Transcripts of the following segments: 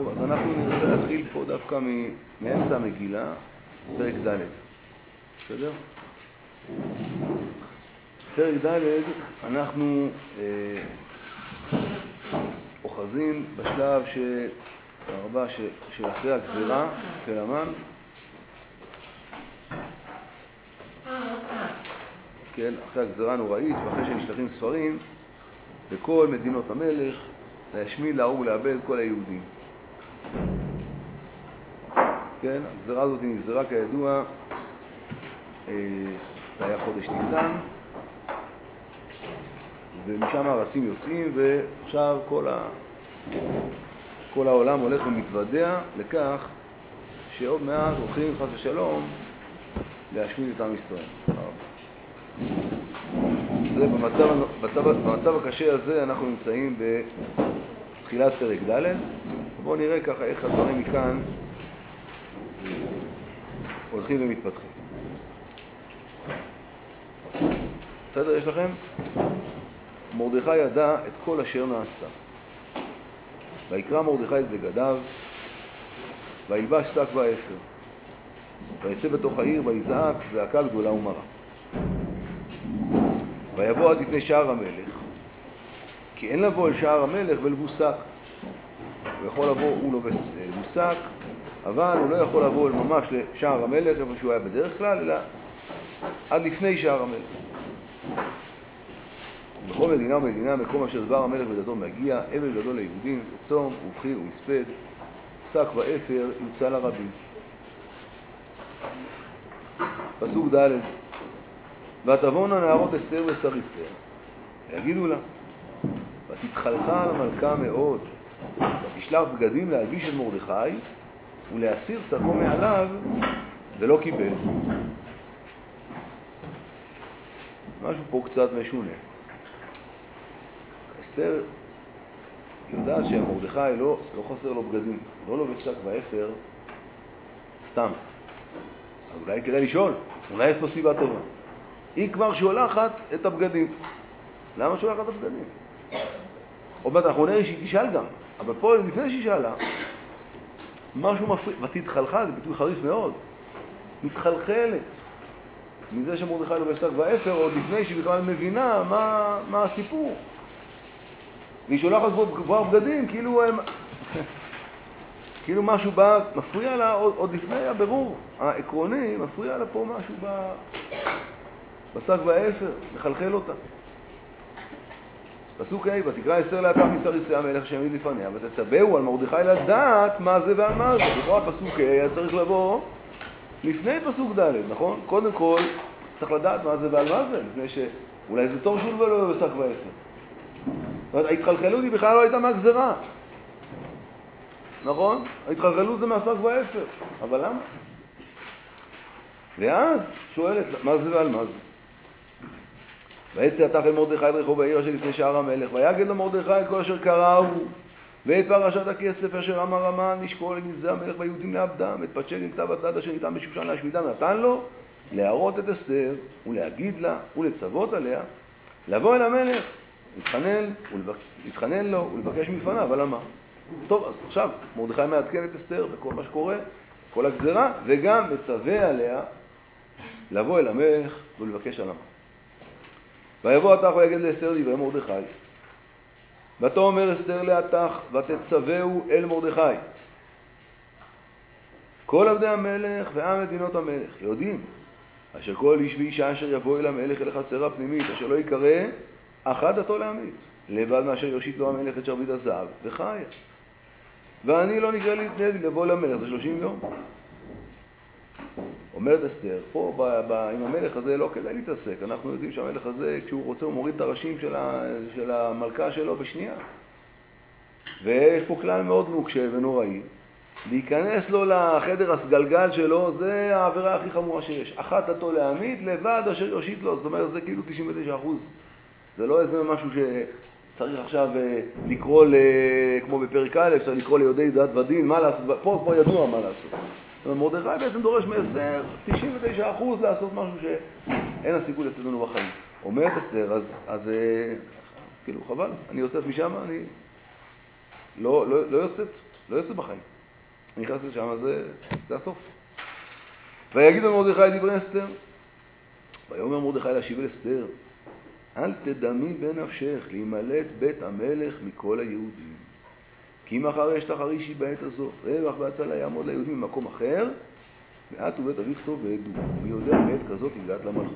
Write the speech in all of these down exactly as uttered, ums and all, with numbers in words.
טוב, אז אנחנו נרצה להתחיל פה דווקא מאמצע המגילה, פרק ד'. בסדר? פרק ד' אנחנו אה, אוחזים בשלב של הרבה של, של אחרי הגזירה של המן. כן, אחרי הגזירה הנוראית ואחרי שנשלחים ספרים בכל מדינות המלך להשמיד, להרוג ולאבד כל היהודים. כן, הגזירה הזאת היא גזירה כידוע, אה, זה היה חודש ניסן, ומשם הרצים יוצאים, ועכשיו כל, ה... כל העולם הולך ומתוודע לכך שעוד מעט הולכים חס ושלום להשמיד את עם ישראל. זה במצב, במצב, במצב הקשה הזה אנחנו נמצאים בתחילת פרק ד'. בואו נראה ככה איך הדברים מכאן הולכים ומתפתחים. בסדר, יש לכם? מרדכי ידע את כל אשר נעשה. ויקרא מרדכי את בגדיו, וילבש שק ואפר, ויצא בתוך העיר ויזעק זעקה גדולה ומרה. ויבוא עד לפני שער המלך, כי אין לבוא אל שער המלך ולבוש שק. הוא יכול לבוא, הוא לובש שק, אבל הוא לא יכול לבוא ממש לשער המלך, איפה שהוא היה בדרך כלל, אלא עד לפני שער המלך. בכל מדינה ומדינה, מקום אשר דבר המלך ודתו מגיע, אבל גדול ליהודים, צום ובחיר ומספד, שק ואפר יוצא לרבים. פסוק ד' ותבואנה נערות אסתר וסריסתר, ויגידו לה, ותתחלחה על המלכה מאוד, ותשלח בגדים להלביש את מרדכי, ולהסיר שקו מעליו, ולא קיבל. משהו פה קצת משונה. אסתר יודעת שמרדכי לא, לא חסר לו בגדים, לא לובש שק ואפר סתם. אז אולי כדאי לשאול, אולי יש פה סיבה טובה. היא כבר שולחת את הבגדים. למה שולחת את הבגדים? עוד מעט אנחנו נראה שהיא תשאל גם, אבל פה לפני שהיא שאלה, משהו מפריע, ותתחלחה, זה ביטוי חריף מאוד, מתחלחלת מזה שמרדכי לובש שק ואפר, עוד לפני שהיא בכלל מבינה מה, מה הסיפור. והיא שולחת כבר בגדים, כאילו הם... כאילו משהו בא, מפריע לה עוד, עוד לפני הבירור העקרוני, מפריע לה פה משהו ב... בשק ואפר, מחלחל אותה. פסוק ה' ותקרא אסתר לאתר מסריסי המלך שיעמיד לפניה, ותצווהו על מרדכי לדעת מה זה ועל מה זה. בכל הפסוק ה' היה צריך לבוא לפני פסוק ד', נכון? קודם כל צריך לדעת מה זה ועל מה זה, לפני שאולי זה טוב שול ולא בשק ואפר. זאת אומרת, ההתחלחלות היא בכלל לא הייתה מהגזרה. נכון? ההתחלחלות זה מהשק ואפר. אבל למה? ואז שואלת, מה זה ועל מה זה? ויצא תחת מרדכי את רחוב העיר אשר לפני שער המלך, ויגד למרדכי את כל אשר קראו, ואת פרשת הכסף אשר אמר המן לשקול לגנזי המלך והיהודים לעבדם, את פת נמצא בצד אשר ניתן בשושן להשמידם, נתן לו להראות את אסתר ולהגיד לה ולצוות עליה, לבוא אל המלך, להתחנן, ולבק... להתחנן לו ולבקש מלפניו, אבל למה? טוב, אז עכשיו מרדכי מעדכן את אסתר וכל מה שקורה, כל הגזרה, וגם מצווה עליה לבוא אל המלך ולבקש עליו. ויבוא התך ויגד לאסתר דברי מרדכי, ותאמר אסתר להתך ותצווהו אל מרדכי. כל עבדי המלך ועם מדינות המלך יודעים, אשר כל איש ואישה אשר יבוא אל המלך אל החצר הפנימית, אשר לא יקרא אחת דתו להמית, לבד מאשר יושיט לו המלך את שרביט הזהב וחיה. ואני לא נקרא להתנהג לבוא למלך, זה שלושים יום. אומרת אסתר, פה ב, ב, עם המלך הזה לא כדאי להתעסק. אנחנו יודעים שהמלך הזה, כשהוא רוצה, הוא מוריד את הראשים של, ה, של המלכה שלו בשנייה. ויש פה כלל מאוד נוקשה ונוראי. להיכנס לו לחדר הסגלגל שלו, זה העבירה הכי חמורה שיש. אחת דתו להעמיד, לבד אשר יושיט לו. זאת אומרת, זה כאילו תשעים ותשעה אחוז. זה לא איזה משהו שצריך עכשיו לקרוא, כמו בפרק א', צריך לקרוא ליודעי דת ודין, מה לעשות, פה כבר ידוע מה לעשות. מרדכי בעצם דורש מאסתר תשעים ותשעה אחוז לעשות משהו שאין הסיכוי לצאת לנו בחיים. אומרת אסתר, אז, אז כאילו חבל, אני יוצאת משם, אני לא, לא, לא יוצאת, לא יוצא בחיים. נכנס לשם, זה, זה הסוף. ויגיד מרדכי דברי אסתר. ויאמר מרדכי להשיב אל אסתר, אל תדמי בנפשך להימלט בית המלך מכל היהודים. כי מחר יש תחרישי בעת הזאת, רווח והצלה יעמוד ליהודים במקום אחר, ואת ובית אביך תאבדו. מי יודע בעת כזאת הגעת למלכות.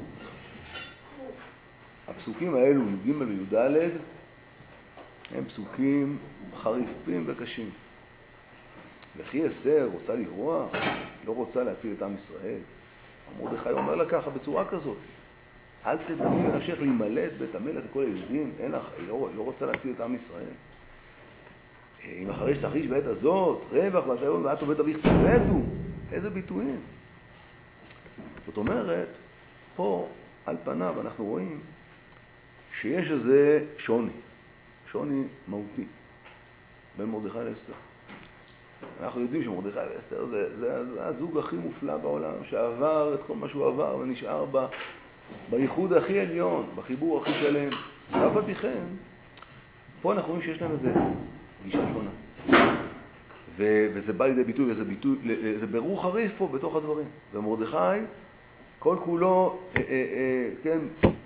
הפסוקים האלו, י"ג וי"ד, הם פסוקים חריפים וקשים. וכי אסתר רוצה לברוח, לא רוצה להציל את עם ישראל. מרדכי אומר לה ככה בצורה כזאת, אל תדמי בנפשך להימלט בית המלך לכל היהודים, אין לך, היא לא, לא רוצה להציל את עם ישראל. אם אחרי שתחריש בעת הזאת, רווח והצלה ואת ובית אביך תאבדו, איזה ביטויים. זאת אומרת, פה על פניו אנחנו רואים שיש איזה שוני, שוני מהותי בין מרדכי לאסתר. אנחנו יודעים שמרדכי ואסתר זה, זה, זה הזוג הכי מופלא בעולם, שעבר את כל מה שהוא עבר ונשאר ב, בייחוד הכי עליון, בחיבור הכי שלם. ואף על פי כן, פה אנחנו רואים שיש להם איזה גישה שונה. ו, וזה בא לידי ביטוי, וזה ביטוי, זה ברור חריף פה בתוך הדברים. ומרדכי, כל כולו, אה, אה, אה, כן,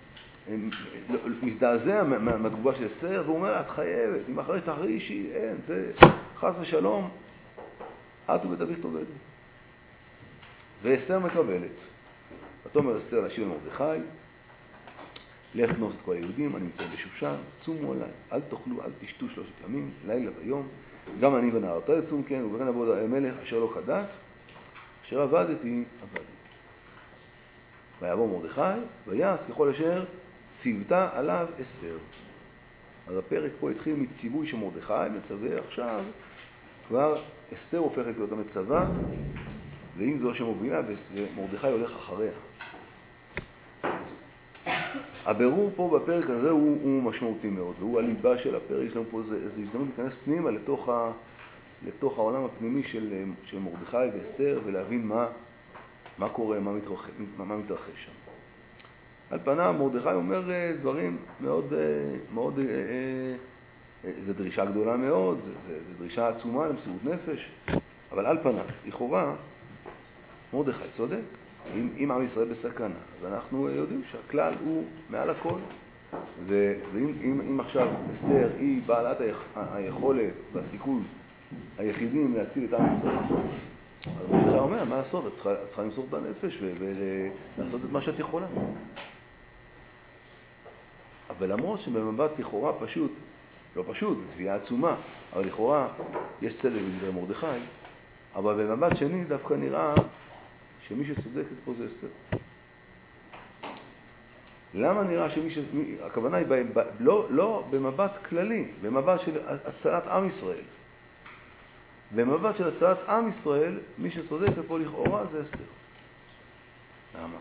מזדעזע מהתגובה של אסתר, והוא אומר, את חייבת, אם אחרי תחרישי, אין, זה חס ושלום, את ובית אביך תאבדו. ואסתר מקבלת. ותאמר אסתר להשיב אל מרדכי, לך כנוס את כל היהודים הנמצאים בשושן, צומו עליי, אל תאכלו, אל תשתו שלושת ימים, לילה ויום, גם אני ונערתי יצום כן, ובכן עבוד המלך אשר לא כדת, אשר עבדתי, עבדתי. ויבוא מרדכי, ויעש ככל אשר ציוותה עליו אסתר. אז הפרק פה התחיל מציווי שמרדכי מצווה, עכשיו כבר אסתר הופכת להיות המצווה, ואם זו שמובילה, ומרדכי הולך אחריה. הבירור פה בפרק הזה הוא, הוא משמעותי מאוד, והוא הליבה של הפרק. יש לנו פה איזו הזדמנות להיכנס פנימה לתוך, ה, לתוך העולם הפנימי של, של מרדכי ואסתר, ולהבין מה, מה קורה, מה מתרחש, מה מתרחש שם. על פניו מרדכי אומר דברים מאוד, מאוד, זו דרישה גדולה מאוד, זו דרישה עצומה למסירות נפש, אבל על פניו, לכאורה, מרדכי צודק. אם, אם עם ישראל בסכנה, אז אנחנו יודעים שהכלל הוא מעל הכל. ו, ואם אם, אם עכשיו אסתר היא בעלת היכולת והסיכוי היחידים להציל את עם ישראל, אז מרדכי אומר, מה לעשות? את צריכה, צריכה למסור את הנפש ולעשות את מה שאת יכולה. אבל למרות שבמבט לכאורה פשוט, לא פשוט, זו תביעה עצומה, אבל לכאורה יש צדק בדברי מרדכי, אבל במבט שני דווקא נראה שמי שצודקת פה זה אסתר. למה נראה שמי ש... הכוונה היא ב... ב... לא, לא במבט כללי, במבט של הצלת עם ישראל. במבט של הצלת עם ישראל, מי שצודקת פה לכאורה זה אסתר. למה?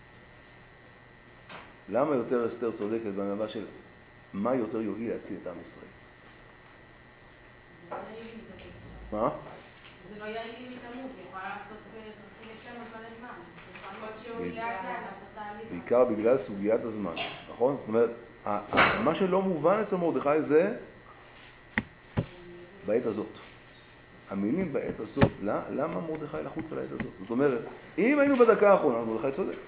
למה יותר אסתר צודקת במבט של מה יותר יועיל להציל את עם ישראל? מה? זה לא יעיל אם היא תמות, היא יכולה לעשות תרחיב ישר מזמן הזמן. בעיקר בגלל סוגיית הזמן, נכון? זאת אומרת, מה שלא מובן אצל מרדכי זה בעת הזאת. המילים בעת הזאת, למה מרדכי לחוץ על העת הזאת? זאת אומרת, אם היינו בדקה האחרונה, מרדכי צודק.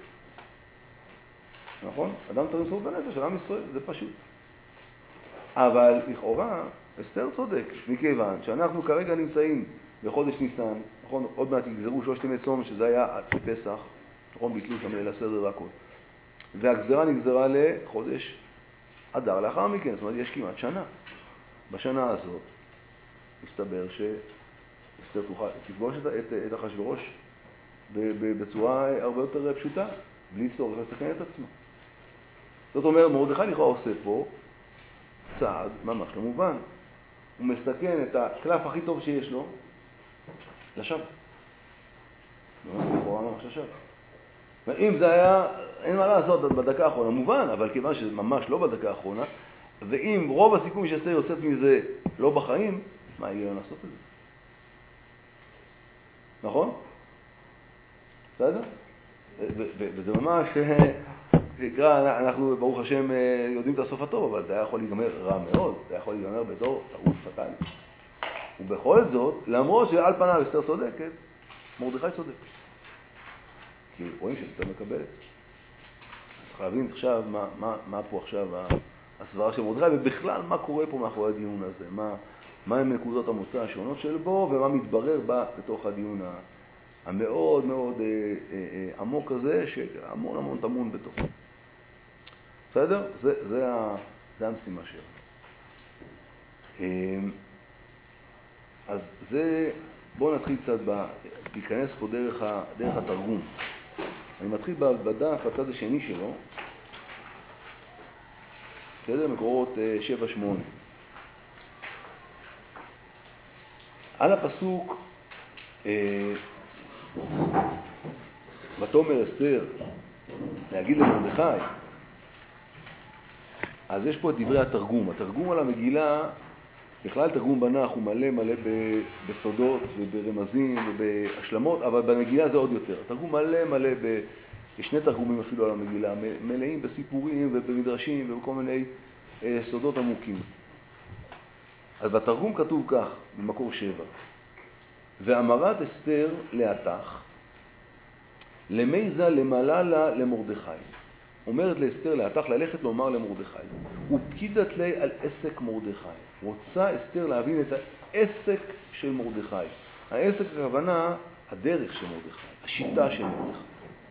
נכון? אדם צריך למסור בנפש של עם ישראל, זה פשוט. אבל לכאורה, אסתר צודק, מכיוון שאנחנו כרגע נמצאים בחודש ניסן, נכון? עוד מעט יגזרו שלושת ימי צום, שזה היה עד פסח, נכון? ביטלו שם ליל הסדר והכל. והגזרה נגזרה לחודש אדר לאחר מכן, זאת אומרת, יש כמעט שנה. בשנה הזאת, מסתבר שאסתר תוכל, תפגוש את, את, את אחשוורוש בצורה הרבה יותר פשוטה, בלי צורך לסכן את עצמה. זאת אומרת, מרדכי לכאורה עושה פה צעד ממש לא מובן. הוא מסכן את הקלף הכי טוב שיש לו לשווא. לכאורה ממש לשווא. ואם זה היה, אין מה לעשות בדקה האחרונה, מובן, אבל כיוון שזה ממש לא בדקה האחרונה, ואם רוב הסיכוי שאסתר יוצאת מזה לא בחיים, מה יהיה לעשות את זה? נכון? בסדר? וזה ממש, נקרא, אנחנו ברוך השם יודעים את הסוף הטוב, אבל זה היה יכול להיגמר רע מאוד, זה היה יכול להיגמר בתור טעות פטאלית. ובכל זאת, למרות שעל פניו אסתר צודקת, מרדכי צודק. כי רואים שאסתר מקבלת. צריך להבין עכשיו מה, מה, מה פה עכשיו הסברה של מרדכי, ובכלל מה קורה פה מאחורי הדיון הזה, מה, מה הם נקודות המוצא השונות של בו, ומה מתברר בה בתוך הדיון המאוד מאוד אה, אה, אה, עמוק הזה, שהמון המון תמון בתוכו. בסדר? זה, זה, ה, זה המשימה שלנו. אז זה, בואו נתחיל קצת, ב, להיכנס פה דרך, ה, דרך התרגום. אני מתחיל בדף, בצד השני שלו, בסדר? מקורות שבע שמונה. על הפסוק, ותאמר אסתר, להגיד למרדכי, אז יש פה את דברי התרגום. התרגום על המגילה, בכלל תרגום בנח הוא מלא מלא בסודות וברמזים ובהשלמות, אבל במגילה זה עוד יותר. התרגום מלא מלא, ב... יש שני תרגומים אפילו על המגילה, מלאים בסיפורים ובמדרשים ובכל מיני אה, סודות עמוקים. אז בתרגום כתוב כך, במקור שבע, ואמרת אסתר להתך, למיזה למעלה לה למרדכי. אומרת לאסתר להתך ללכת לומר למרדכי, ופקידת לי על עסק מרדכי. רוצה אסתר להבין את העסק של מרדכי. העסק הכוונה הדרך של מרדכי, השיטה של מרדכי.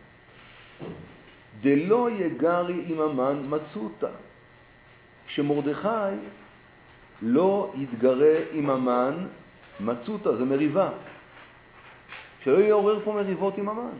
דלא יגרי עם המן מצותה. שמרדכי לא יתגרה עם המן מצותה, זה מריבה. שלא יעורר פה מריבות עם המן.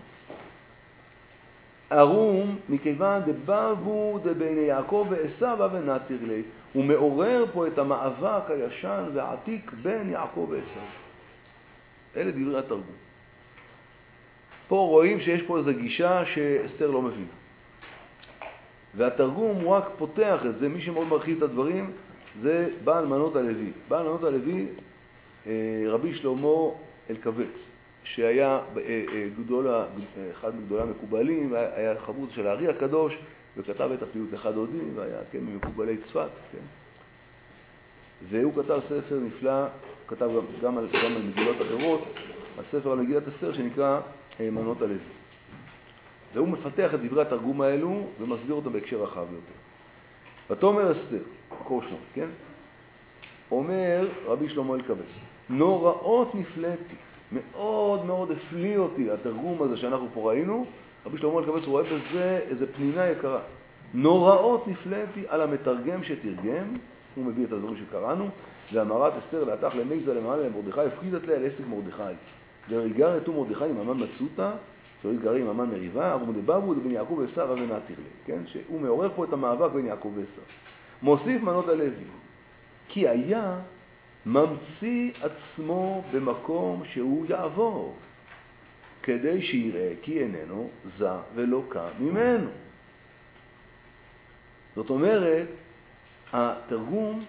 ארום מכיוון דבבו דבני יעקב ועשיו ונתיר לי. הוא מעורר פה את המאבק הישן והעתיק בין יעקב ועשיו. אלה דברי התרגום. פה רואים שיש פה איזו גישה שאסתר לא מבינה. והתרגום הוא רק פותח את זה, מי שמאוד מרחיב את הדברים, זה בעל מנות הלוי. בעל מנות הלוי, רבי שלמה אלקבץ, שהיה גדול, אחד מגדולי המקובלים, היה חבוד של הארי הקדוש, וכתב את הפיוט אחד עודים, והיה כן, ממקובלי צפת. כן. והוא כתב ספר נפלא, כתב גם, גם, על, גם על מגילות אחרות, הספר על מגילת אסתר שנקרא מנות הלוי. והוא מפתח את דברי התרגום האלו ומסביר אותם בהקשר רחב יותר. ותאמר אסתר, מקור שמונה, כן? אומר רבי שלמה אלקבץ, נוראות נפלאתי, מאוד מאוד הפליא אותי התרגום הזה שאנחנו פה ראינו. רבי שלמה אלקבץ רואה בזה איזה פנינה יקרה. נוראות נפלאתי על המתרגם שתרגם, הוא מביא את הדברים שקראנו, ואמרת אסתר להתך למיזה למעלה למרדכי, הפקידת לי על עסק מרדכי. וריגר אתו מרדכי עם המן מצותה, שלא יתגרה עם המן מריבה, ארום דבבו דבין יעקב ועשיו ונתיר לי. כן? שהוא מעורר פה את המאבק בין יעקב ועשיו. מוסיף מנות הלוי, כי היה ממציא עצמו במקום שהוא יעבור, כדי שיראה כי איננו זה ולא קם ממנו. זאת אומרת, התרגום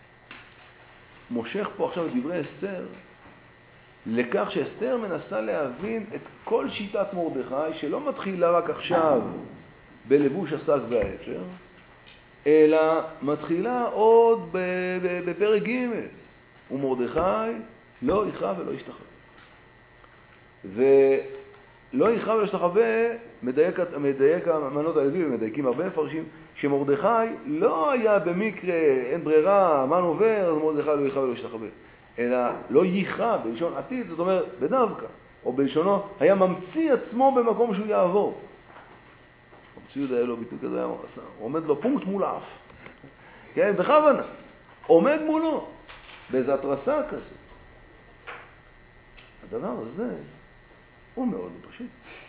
מושך פה עכשיו את דברי אסתר, לכך שאסתר מנסה להבין את כל שיטת מרדכי, שלא מתחילה רק עכשיו בלבוש השק והאפר, אלא מתחילה עוד בפרק ג' ומרדכי לא יכרע ולא ישתחווה. ולא יכרע ולא ישתחווה, מדייק, מדייק המנות הלוי ומדייקים הרבה מפרשים, שמרדכי לא היה במקרה, אין ברירה, מן עובר, אז מרדכי לא יכרע ולא ישתחווה. אלא לא יכרע, בלשון עתיד, זאת אומרת, בדווקא, או בלשונו, היה ממציא עצמו במקום שהוא יעבור. המציאות היה לו ביטוי כזה, הוא עומד לו פונקט מול האף. כן, בכוונה. עומד מולו, באיזו התרסה כזאת. הדבר הזה הוא מאוד פשוט.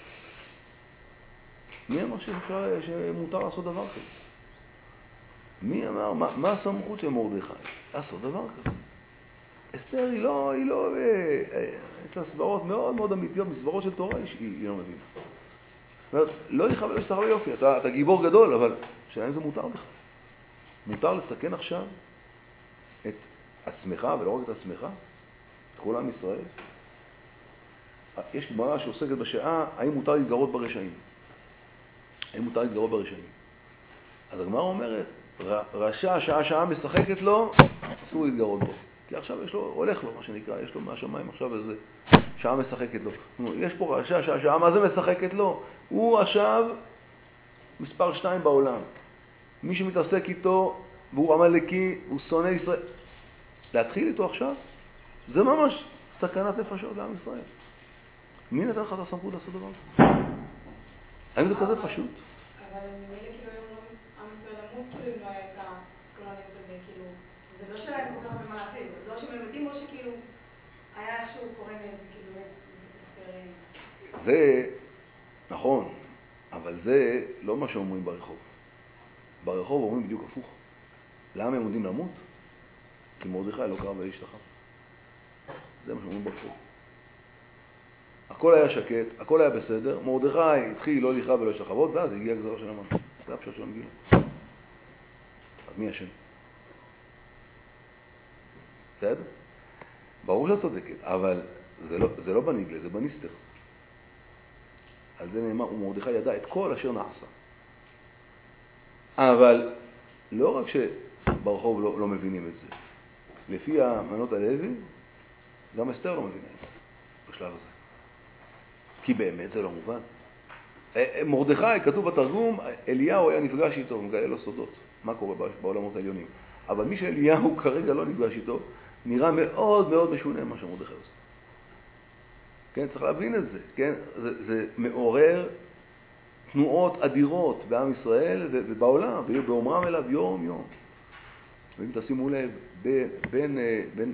מי אמר שאפשר, שמותר לעשות דבר כזה? מי אמר, מה, מה הסמכות של מרדכי? לעשות דבר כזה. אסתר היא לא, היא לא, יש לה סברות מאוד מאוד אמיתיות, מסברות של תורה היא, היא לא מבינה. זאת אומרת, לא יכבה, לא ישתחווה יופי, אתה, אתה גיבור גדול, אבל שאלה אם זה מותר לך. מותר לסכן עכשיו את עצמך, ולא רק את עצמך, את כל עם ישראל. יש גמרא שעוסקת בשעה, האם מותר להתגרות ברשעים? האם מותר להתגרות ברשעים? אז הגמרא אומרת, רשע, שעה שעה משחקת לו, אסור להתגרות בו. כי עכשיו יש לו, הולך לו, מה שנקרא, יש לו מהשמיים עכשיו איזה שעה משחקת לו. יש פה רשע, שעה, שעה, מה זה משחקת לו? הוא עכשיו מספר שתיים בעולם. מי שמתעסק איתו, והוא עמלקי, הוא שונא ישראל. להתחיל איתו עכשיו, זה ממש סכנת נפשות לעם ישראל. מי נתן לך את הסמכות לעשות דבר הזה? האם זה כזה פשוט? אבל ממילא כאילו היום עם ישראל למות, כאילו אם לא היה את כל הניוט הזה, כאילו, זה לא שלהם כל כך הרבה מה להפעיל, זה לא שהם מתים או שכאילו היה איכשהו קורא מזה, כאילו, אסתר... זה נכון, אבל זה לא מה שאומרים ברחוב. ברחוב אומרים בדיוק הפוך. למה הם עומדים למות? כי מרדכי לא קרא ולהשתחו. זה מה שאומרים ברחוב. הכל היה שקט, הכל היה בסדר, מרדכי התחיל לא לכרוע ולא להשתחוות, ואז הגיע הגזרה של המן. זה הפשט של המגילה. אז מי השם? בסדר? ברור שאת צודקת, אבל זה לא, זה לא בניגלה, זה בניסתר. על זה נאמר, ומרדכי ידע את כל אשר נעשה. אבל לא רק שברחוב לא, לא מבינים את זה. לפי המנות הלוי, גם אסתר לא מבינה את זה, בשלב הזה. כי באמת זה לא מובן. מרדכי, כתוב בתרגום, אליהו היה נפגש איתו, מגלה לו סודות. מה קורה בעולמות העליונים. אבל מי שאליהו כרגע לא נפגש איתו, נראה מאוד מאוד משונה מה שמרדכי עושה. כן, צריך להבין את זה. כן? זה, זה מעורר תנועות אדירות בעם ישראל ובעולם, באומרם אליו יום יום. ואם תשימו לב, בין, בין, בין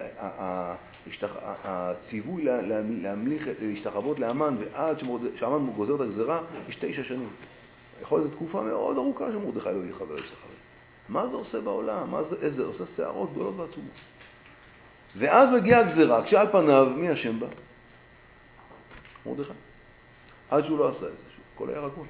הציווי להמליך, להשתחוות לאמן, ועד שהאמן גוזר את הגזרה, יש תשע שנים. יכול להיות תקופה מאוד ארוכה שמרדכי לא יכרע ולא להשתחוות. מה זה עושה בעולם? מה זה, איזה, עושה שערות גדולות ועצומות. ואז מגיעה הגזרה, כשעל פניו, מי השם בה? מרדכי. עד שהוא לא עשה את זה, כל היה רגוע.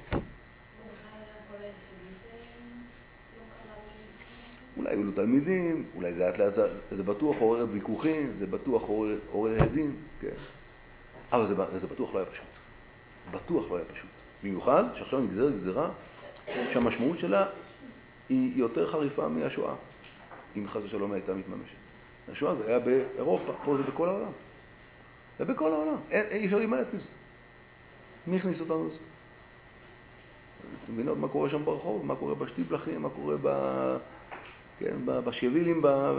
אולי היו לו תלמידים, אולי זה, לאט, זה בטוח עורר ויכוחים, זה בטוח עורר, עורר הדים, כן? אבל זה, זה בטוח לא היה פשוט. בטוח לא היה פשוט. במיוחד שעכשיו נגזרת גזרה שהמשמעות שלה היא יותר חריפה מהשואה, אם חס ושלום הייתה מתממשת. השואה זה היה באירופה, פה זה בכל העולם. זה בכל העולם. אין, אי אפשר להימלט מזה. מי הכניס אותנו לזה? אתם מבינות מה קורה שם ברחוב, מה קורה בשטיבלחים, מה קורה ב... כן, בשבילים,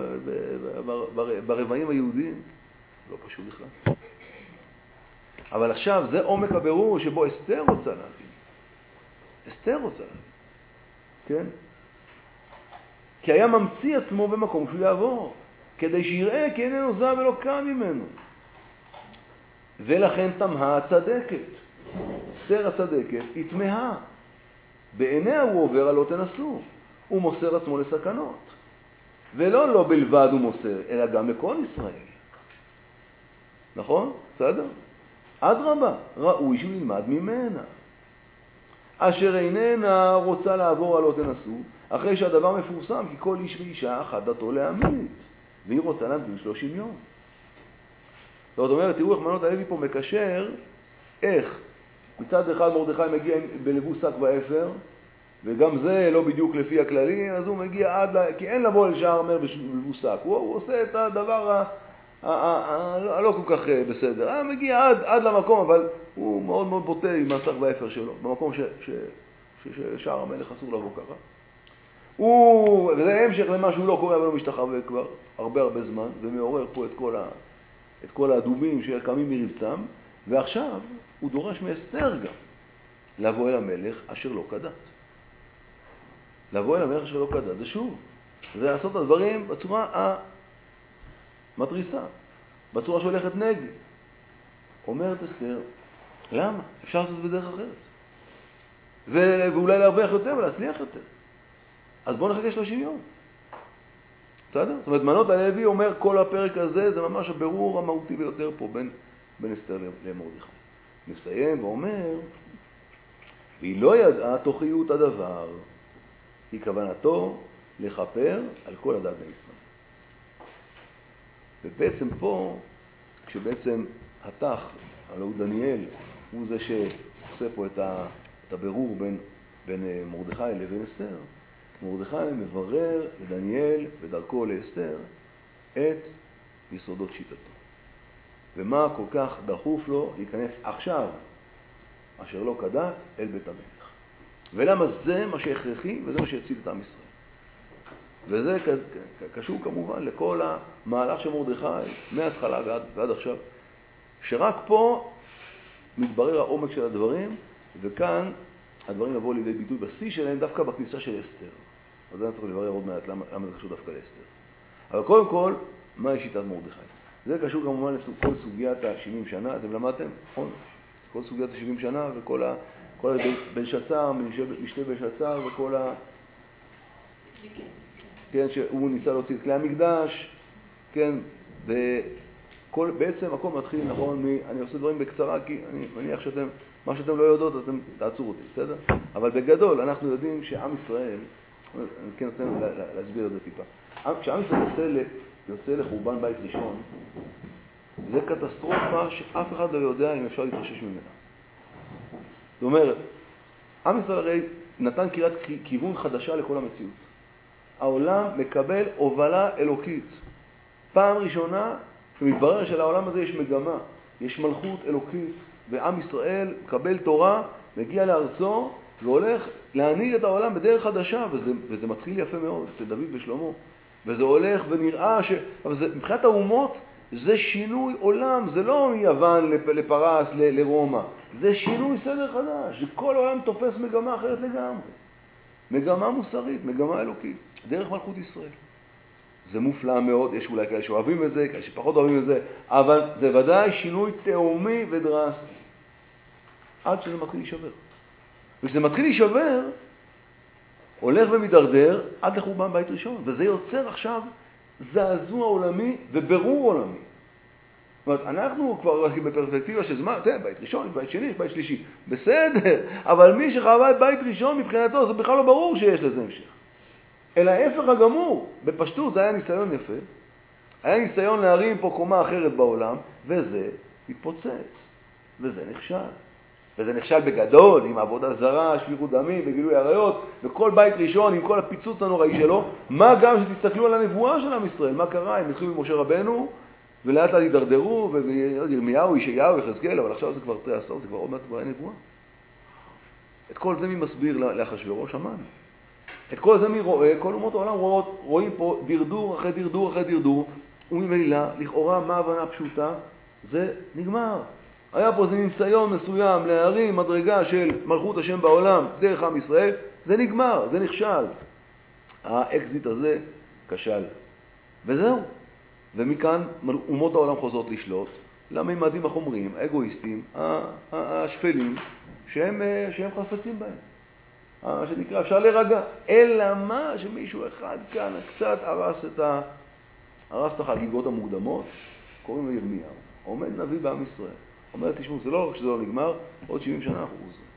ברבעים היהודיים, לא פשוט בכלל. אבל עכשיו זה עומק הבירור שבו אסתר רוצה להבין. אסתר רוצה להבין. כן? כי היה ממציא עצמו במקום שהוא יעבור, כדי שיראה כי איננו זע ולא קם ממנו. ולכן תמהה הצדקת. אסתר הצדקת היא תמהה. בעיניה הוא עובר על לא תנסו. הוא מוסר עצמו לסכנות. ולא לא בלבד הוא מוסר, אלא גם לכל ישראל. נכון? בסדר? אדרבה, ראוי שהוא ילמד ממנה. אשר איננה רוצה לעבור על לא תנסו, אחרי שהדבר מפורסם, כי כל איש ואישה אחת דתו להמית. והיא רוצה להמתין שלושים יום. זאת אומרת, תראו איך מנות הלוי פה מקשר, איך מצד אחד מרדכי מגיע בלבוש שק ואפר, וגם זה לא בדיוק לפי הכללי, אז הוא מגיע עד, לה, כי אין לבוא אל שער מר בלבוש שק, הוא, הוא עושה את הדבר הלא כל כך בסדר, הוא מגיע עד, עד למקום, אבל הוא מאוד מאוד בוטה עם השק ואפר שלו, במקום ש, ש, ש, ששער המלך אסור לבוא ככה. הוא, וזה המשך למה שהוא לא קורא ולא משתחווה כבר הרבה הרבה זמן, ומעורר פה את כל, ה, את כל האדומים שקמים מרבצם, ועכשיו הוא דורש מאסתר גם לבוא אל המלך אשר לא כדת. לבוא אל המלך אשר לא כדת, זה שוב, זה לעשות את הדברים בצורה המתריסה, בצורה שהולכת נגד. אומרת אסתר, למה? אפשר לעשות בדרך אחרת. ו- ואולי להרוויח יותר ולהצליח יותר. אז בואו נחכה שלושים יום. בסדר? זאת אומרת, מנות הלוי אומר, כל הפרק הזה זה ממש הבירור המהותי ביותר פה בין, בין אסתר למרדכי. מסיים ואומר, והיא לא ידעה תוכיות הדבר, היא כוונתו לחפר על כל הדת בן ישראל. ובעצם פה, כשבעצם התח, הלוא דניאל, הוא זה שעושה פה את, ה, את הבירור בין, בין מרדכי לבין אסתר, מרדכי מברר לדניאל בדרכו לאסתר את יסודות שיטתו. ומה כל כך דחוף לו להיכנס עכשיו, אשר לא כדת, אל בית המלך. ולמה זה מה שהכרחי וזה מה שהציל את עם ישראל. וזה קשור כמובן לכל המהלך של מרדכי מההתחלה ועד, ועד עכשיו, שרק פה מתברר העומק של הדברים, וכאן הדברים יבואו לידי ביטוי בשיא שלהם דווקא בכניסה של אסתר. אז אני צריך לברר עוד מעט למה, למה זה קשור דווקא לאסתר. אבל קודם כל, מהי שיטת מרדכי? זה קשור כמובן לכל סוגיית ה-שבעים שנה, אתם למדתם? נכון? כל סוגיית ה-שבעים שנה וכל ה... כל בן שצר, משתה בן שצר וכל ה... כן, שהוא ניסה להוציא את כלי המקדש, כן, וכל, בעצם הכל מתחיל, נכון, מ... אני עושה דברים בקצרה, כי אני מניח שאתם, מה שאתם לא יודעות, אתם תעצרו אותי, בסדר? אבל בגדול, אנחנו יודעים שעם ישראל, אני כן רוצה להסביר את זה טיפה, כשעם ישראל יוצא, יוצא לחורבן בית ראשון, זה קטסטרופה שאף אחד לא יודע אם אפשר להתרשש ממנה. זאת אומרת, עם ישראל הרי נתן קריאת כיוון חדשה לכל המציאות. העולם מקבל הובלה אלוקית. פעם ראשונה שמתברר שלעולם הזה יש מגמה, יש מלכות אלוקית, ועם ישראל מקבל תורה, מגיע לארצו והולך להנהיג את העולם בדרך חדשה, וזה, וזה מתחיל יפה מאוד, זה דוד ושלמה. וזה הולך ונראה ש... אבל זה, מבחינת האומות זה שינוי עולם, זה לא מיוון לפרס, ל- לרומא. זה שינוי סדר חדש, שכל העולם תופס מגמה אחרת לגמרי. מגמה מוסרית, מגמה אלוקית, דרך מלכות ישראל. זה מופלא מאוד, יש אולי כאלה שאוהבים את זה, כאלה שפחות אוהבים את זה, אבל זה ודאי שינוי תאומי ודרסטי. עד שזה מתחיל להישבר. וכשזה מתחיל להישבר, הולך ומדרדר עד לחורבן בית ראשון. וזה יוצר עכשיו זעזוע עולמי וברור עולמי. זאת אומרת, אנחנו כבר בפרספקטיבה של זמן, זה בית ראשון, בית שני, בית שלישי. בסדר, אבל מי שחווה את בית ראשון מבחינתו, זה בכלל לא ברור שיש לזה המשך. אלא ההפך הגמור, בפשטות זה היה ניסיון יפה, היה ניסיון להרים פה קומה אחרת בעולם, וזה התפוצץ, וזה נכשל. וזה נכשל בגדול, עם עבודה זרה, שפיכות דמים, בגילוי עריות, וכל בית ראשון עם כל הפיצוץ הנוראי שלו, מה גם שתסתכלו על הנבואה של עם ישראל, מה קרה? הם התחילו עם משה רבנו, ולאט לאט הידרדרו, וירמיהו, ישעיהו, יחזקאל, אבל עכשיו זה כבר תרי עשור, זה כבר עוד מעט כבר אין נבואה. את כל זה מי מסביר לאחשוורוש המן? את כל זה מי רואה? כל אומות העולם רואות, רואים פה דרדור אחרי דרדור אחרי דרדור, וממילא, לכאורה, מה ההבנה הפשוטה? זה נגמר. היה פה איזה ניסיון מסוים להרים מדרגה של מלכות השם בעולם דרך עם ישראל, זה נגמר, זה נכשל. האקזיט הזה כשל. וזהו. ומכאן אומות העולם חוזרות לשלוט לממדים החומריים, האגואיסטים, השפלים, שהם, שהם חפצים בהם. מה שנקרא, אפשר לרגע. אלא מה שמישהו אחד כאן קצת הרס את, ה... הרס את החגיגות המוקדמות, קוראים לו ירמיהו. עומד נביא בעם ישראל. אומר, תשמעו, זה לא רק שזה לא נגמר, עוד שבעים שנה אנחנו חוזרים.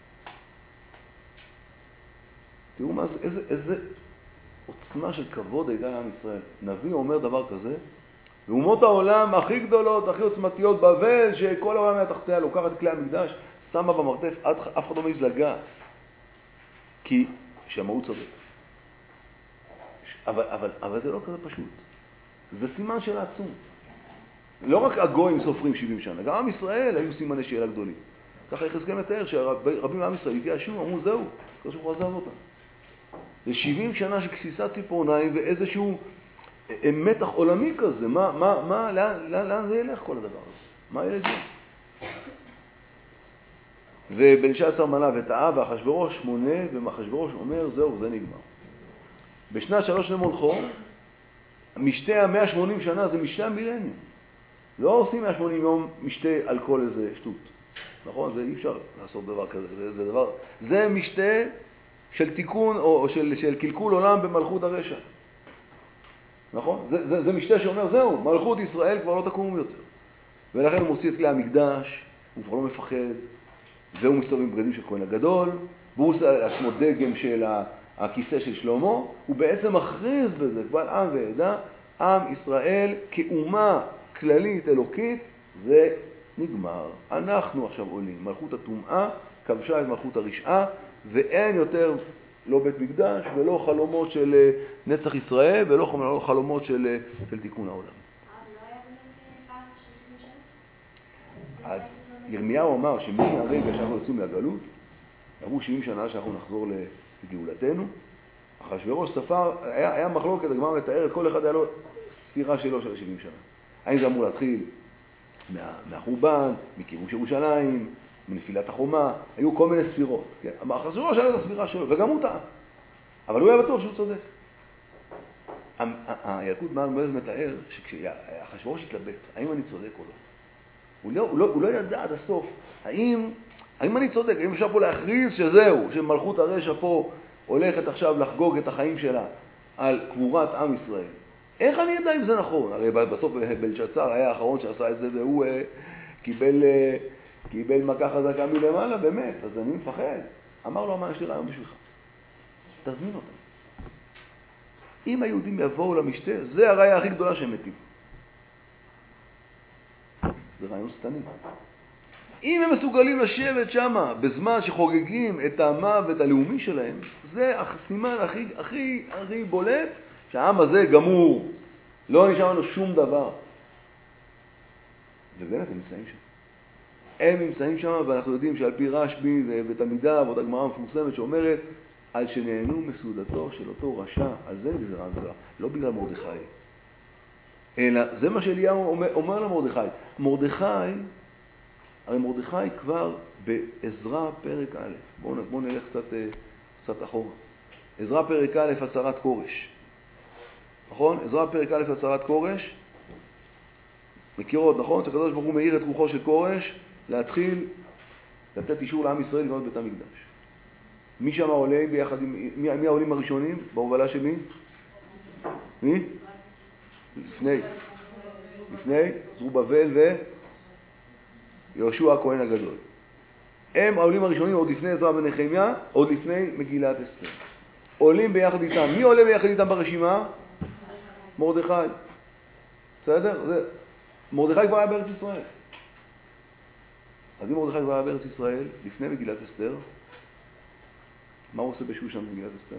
תראו מה זה, איזה, איזה עוצמה של כבוד הייתה לעם ישראל. נביא אומר דבר כזה, ואומות העולם הכי גדולות, הכי עוצמתיות, בבל, שכל העולם היה תחתיה, לוקחת את כלי המקדש, שמה במרתף, אף אחד לא מעז לגעת. כי שמעו צודק. אבל, אבל, אבל זה לא כזה פשוט. זה סימן של עצום. לא רק הגויים סופרים שבעים שנה, גם עם ישראל היו סימני שאלה גדולים. ככה יחזקאל מתאר שהרבים מעם ישראל התייאשו, אמרו זהו, כמו שהוא עזב אותם. זה שבעים שנה של כסיסת ציפורניים ואיזשהו מתח עולמי כזה. מה, מה, מה, לאן, לאן, לאן זה ילך כל הדבר הזה? מה ילך זה? ובלשאצר מלא וטעה, ואחשוורוש מונה, ואחשוורוש אומר, זהו, זה נגמר. בשנת שלוש למולכו, משתה ה-מאה ושמונים שנה זה משתה המילניום. לא עושים מאה ושמונים יום משתה על כל איזה שטות. נכון? זה אי אפשר לעשות דבר כזה. זה, זה דבר, זה משתה של תיקון או של, של קלקול עולם במלכות הרשע. נכון? זה, זה, זה משתה שאומר, זהו, מלכות ישראל כבר לא תקום יותר. ולכן הוא מוציא את כלי המקדש, הוא כבר לא מפחד, והוא מסתובב עם בגדים של כהן הגדול, והוא עושה לעצמו דגם של הכיסא של שלמה, הוא בעצם מכריז בזה, קבל עם ועדה, עם ישראל כאומה כללית אלוקית, זה נגמר. אנחנו עכשיו עולים. מלכות הטומאה כבשה את מלכות הרשעה, ואין יותר לא בית מקדש, ולא חלומות של נצח ישראל, ולא חלומות של, של תיקון העולם. אז ירמיהו אמר שמהרגע שאנחנו יוצאים מהגלות, עברו שבעים שנה שאנחנו נחזור לגאולתנו. אחשוורוש ספר, היה, היה מחלוקת, הגמרא מתארת, כל אחד היה לו ספירה שלו של שבעים שנה. האם זה אמור להתחיל מה, מהחורבן, מכיבוש ירושלים, מנפילת החומה, היו כל מיני ספירות. כן? אחשוורוש היה לו את הספירה שלו, וגם הוא טעה. אבל הוא היה בטוח שהוא צודק. הילקוט מאוד מתאר שכשאחשוורוש התלבט, האם אני צודק או לא? הוא לא, הוא לא, הוא לא ידע עד הסוף, האם, האם אני צודק, האם אפשר פה להכריז שזהו, שמלכות הרשע פה הולכת עכשיו לחגוג את החיים שלה על קבורת עם ישראל. איך אני ידע אם זה נכון? הרי בסוף בלשאצר היה האחרון שעשה את זה, והוא uh, קיבל, uh, קיבל מכה חזקה מלמעלה, באמת, אז אני מפחד. אמר לו, מה, יש לי רעיון בשבילך. תזמין אותם. אם היהודים יבואו למשתה, זה הראיה הכי גדולה שהם מתים. זה רעיון סתני. אם הם מסוגלים לשבת שם בזמן שחוגגים את המוות הלאומי שלהם, זה הסימן הכי, הכי, הכי בולט שהעם הזה גמור. לא נשאר לנו שום דבר. ובאמת הם נמצאים שם. הם נמצאים שם, ואנחנו יודעים שעל פי רשב"י ותלמידיו, עוד הגמרא המפורסמת שאומרת, על שנהנו מסעודתו של אותו רשע, על זה נגזרה הגזרה, לא בגלל מרדכי. אלא זה מה שאליהו אומר, אומר למרדכי. מרדכי, הרי מרדכי כבר בעזרא פרק א', בואו בוא נלך קצת, קצת אחורה. עזרא פרק א', הצהרת כורש. נכון? עזרא פרק א', הצהרת כורש. מכירות, נכון? שהקדוש ברוך הוא מאיר את רוחו של כורש להתחיל לתת אישור לעם ישראל לבנות בית המקדש. מי שם עולה ביחד עם, מי, מי העולים הראשונים? בהובלה של מי? מי? לפני. לפני, זרובבל ויהושע הכהן הגדול. הם העולים הראשונים עוד לפני עזרא ונחמיה, עוד לפני מגילת אסתר. עולים ביחד איתם. מי עולה ביחד איתם ברשימה? מרדכי. בסדר? זה... מרדכי כבר היה בארץ ישראל. אז אם מרדכי כבר היה בארץ ישראל, לפני מגילת אסתר, מה הוא עושה בשושן במגילת אסתר?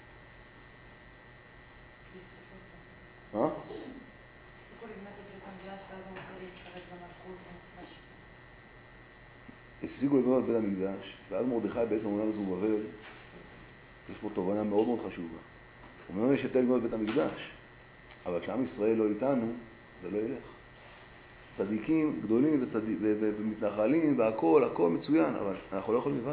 מה? הפסיקו לבנות בית המקדש, ואז מרדכי בעצם אומר לזרובבל, יש פה תובנה מאוד מאוד חשובה. הוא אומר, יש יותר לבנות בית המקדש, אבל כשעם ישראל לא איתנו, זה לא ילך. צדיקים גדולים וצדיק, ומתנחלים והכל, הכל מצוין, אבל אנחנו לא יכולים לבד.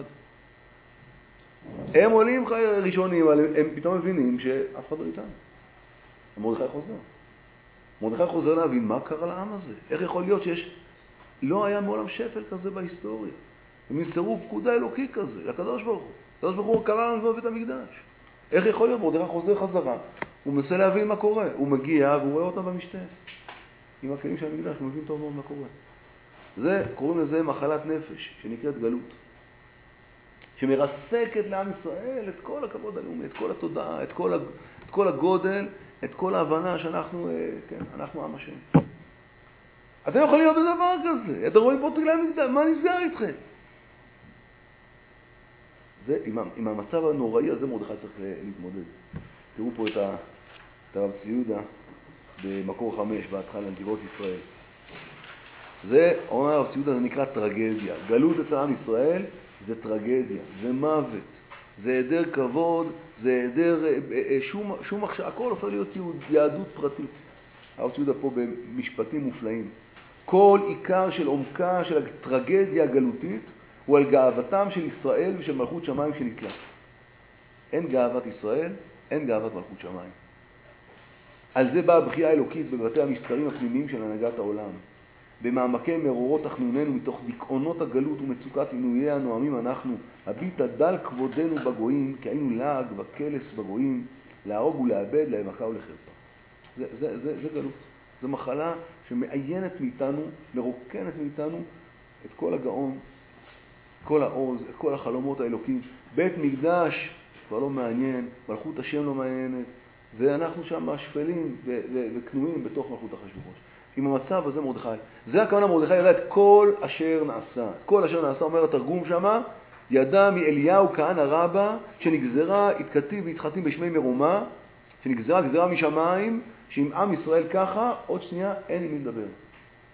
הם עולים ראשונים, אבל הם פתאום מבינים שאף אחד לא איתנו. מרדכי חוזר. מרדכי חוזר להבין מה קרה לעם הזה. איך יכול להיות שיש... לא היה מעולם שפל כזה בהיסטוריה. הם יסרו פקודה אלוקי כזה, לקדוש ברוך הוא. הקדוש ברוך הוא קרא לנו לבנות בית המקדש. איך יכול להיות? מרדכי חוזר חזרה. הוא מנסה להבין מה קורה. הוא מגיע והוא רואה אותם במשתה. עם הכלים של המקדש, הוא מבין טוב מאוד מה קורה. זה, קוראים לזה מחלת נפש, שנקראת גלות. שמרסקת לעם ישראל את כל הכבוד הלאומי, את כל התודעה, את כל, את כל הגודל, את כל ההבנה שאנחנו, כן, אנחנו עם השם. אתם יכולים להיות בדבר כזה. אתם רואים פה תגלה מקדש, מה נסגר איתכם? זה, עם, עם המצב הנוראי הזה מרדכי צריך להתמודד. תראו פה את, ה, את הרב צבי יהודה במקור חמש, בהתחלה נתיבות ישראל. זה, אומר הרב צבי יהודה, זה נקרא טרגדיה. גלות אצל עם ישראל זה טרגדיה, זה מוות, זה היעדר כבוד, זה היעדר שום, שום מחשב, הכל הופך להיות יהדות פרטית. הרב צבי יהודה פה במשפטים מופלאים. כל עיקר של עומקה של הטרגדיה הגלותית הוא על גאוותם של ישראל ושל מלכות שמיים שנתלה. אין גאוות ישראל, אין גאוות מלכות שמיים. על זה באה הבחייה האלוקית בבתי המסתרים הפנימיים של הנהגת העולם. במעמקי מרורות תחנוננו מתוך דיכאונות הגלות ומצוקת עינויי הנועמים אנחנו, הביטה דל כבודנו בגויים, כי היינו לעג וקלס בגויים, להרוג ולאבד, להימכה ולחרפה. זה, זה, זה, זה גלות. זו מחלה שמעיינת מאיתנו, מרוקנת מאיתנו את כל הגאון, כל העוז, את כל החלומות האלוקים. בית מקדש כבר לא מעניין, מלכות השם לא מעניינת, ואנחנו שם שפלים וכנועים בתוך מלכות אחשוורוש. עם המצב הזה מרדכי. זה הכוונה מרדכי ידע את כל אשר נעשה. את כל אשר נעשה, אומר התרגום שמה, ידע מאליהו כהנא רבא, שנגזרה, התכתיב והתחתים בשמי מרומה, שנגזרה, גזרה משמיים, שעם עם ישראל ככה, עוד שנייה אין עם מי לדבר.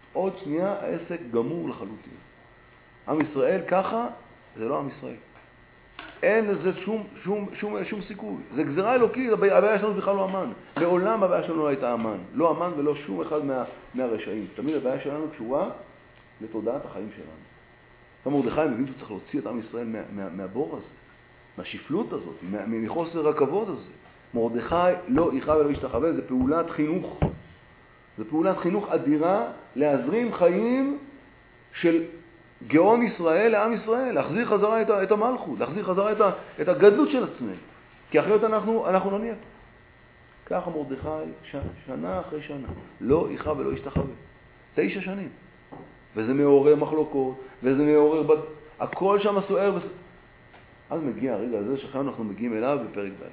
עוד שנייה העסק גמור לחלוטין. עם ישראל ככה, זה לא עם ישראל. אין לזה שום, שום, שום, שום סיכוי. זה גזירה אלוקית, הבעיה שלנו בכלל לא אמן. לעולם הבעיה שלנו לא הייתה אמן. לא אמן ולא שום אחד מה, מהרשעים. תמיד הבעיה שלנו קשורה לתודעת החיים שלנו. מרדכי מבין שהוא צריך להוציא את עם ישראל מה, מה, מהבור הזה, מהשפלות הזאת, מה, מחוסר הכבוד הזה. מרדכי לא יכאב ולא ישתחווה, זה פעולת חינוך. זה פעולת חינוך אדירה להזרים חיים של גאון ישראל לעם ישראל, להחזיר חזרה את, את המלכות, להחזיר חזרה את, ה, את הגדלות של עצמנו. כי אחרת אנחנו, אנחנו לא נהיה פה. ככה מרדכי שנה, שנה אחרי שנה, לא יכאב ולא ישתחווה. תשע שנים. וזה מעורר מחלוקות, וזה מעורר... בת... הכל שם סוער. וס... אז מגיע הרגע הזה שאחרי אנחנו מגיעים אליו בפרק ד'.